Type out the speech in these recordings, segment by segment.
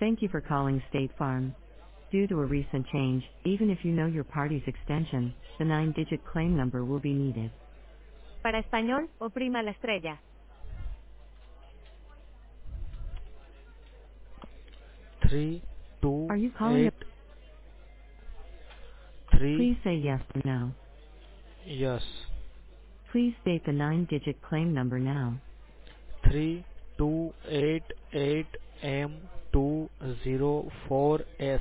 Thank you for calling State Farm. Due to a recent change, even if you know your party's extension, the 9-digit claim number will be needed. Para español, oprima la estrella. 3, 2, Are you calling 8, to 3, please say yes or no? yes. Please state the 9-digit claim number now. 3288M204S.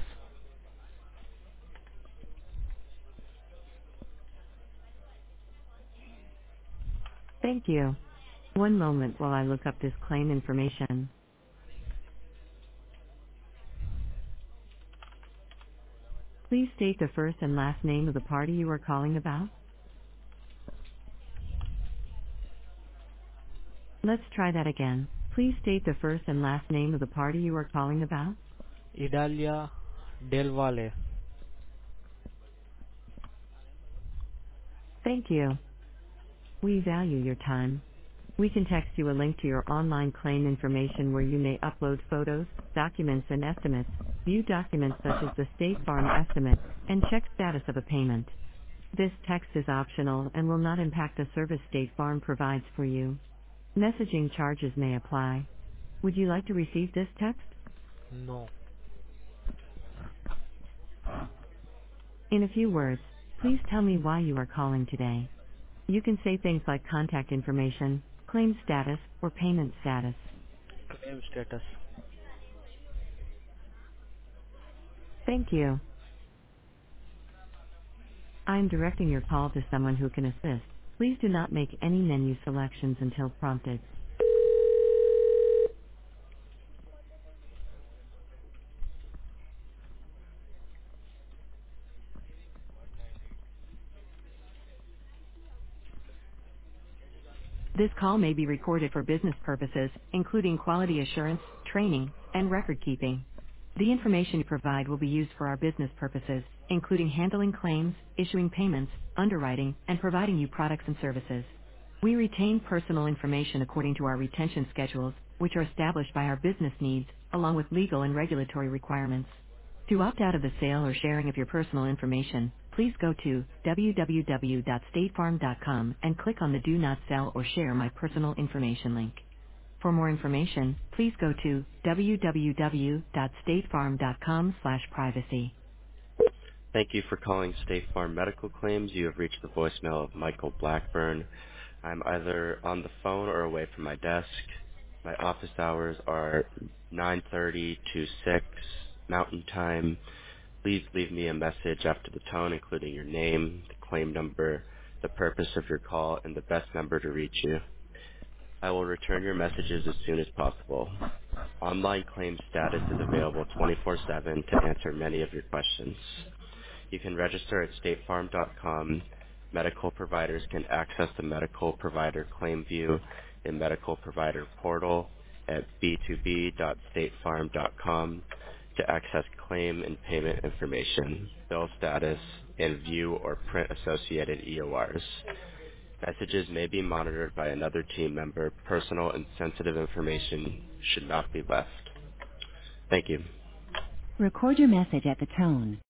Thank you. One moment while I look up this claim information. Please state the first and last name of the party you are calling about. Let's try that again. Please state the first and last name of the party you are calling about. Idalia Del Valle. Thank you. We value your time. We can text you a link to your online claim information where you may upload photos, documents, and estimates, view documents such as the State Farm estimate, and check status of a payment. This text is optional and will not impact the service State Farm provides for you. Messaging charges may apply. Would you like to receive this text? No. In a few words, please tell me why you are calling today. You can say things like contact information, claim status, or payment status. Claim status. Thank you. I'm directing your call to someone who can assist. Please do not make any menu selections until prompted. This call may be recorded for business purposes, including quality assurance, training, and record keeping. The information you provide will be used for our business purposes, including handling claims, issuing payments, underwriting, and providing you products and services. We retain personal information according to our retention schedules, which are established by our business needs, along with legal and regulatory requirements. To opt out of the sale or sharing of your personal information, please go to www.statefarm.com and click on the Do Not Sell or Share My Personal Information link. For more information, please go to www.statefarm.com/privacy. Thank you for calling State Farm Medical Claims. You have reached the voicemail of Michael Blackburn. I'm either on the phone or away from my desk. My office hours are 9:30 to 6 Mountain Time. Please leave me a message after the tone, including your name, the claim number, the purpose of your call, and the best number to reach you. I will return your messages as soon as possible. Online claim status is available 24/7 to answer many of your questions. You can register at statefarm.com. Medical providers can access the medical provider claim view in medical provider portal at b2b.statefarm.com to access claim and payment information, bill status, and view or print associated EORs. Messages may be monitored by another team member. Personal and sensitive information should not be left. Thank you. Record your message at the tone.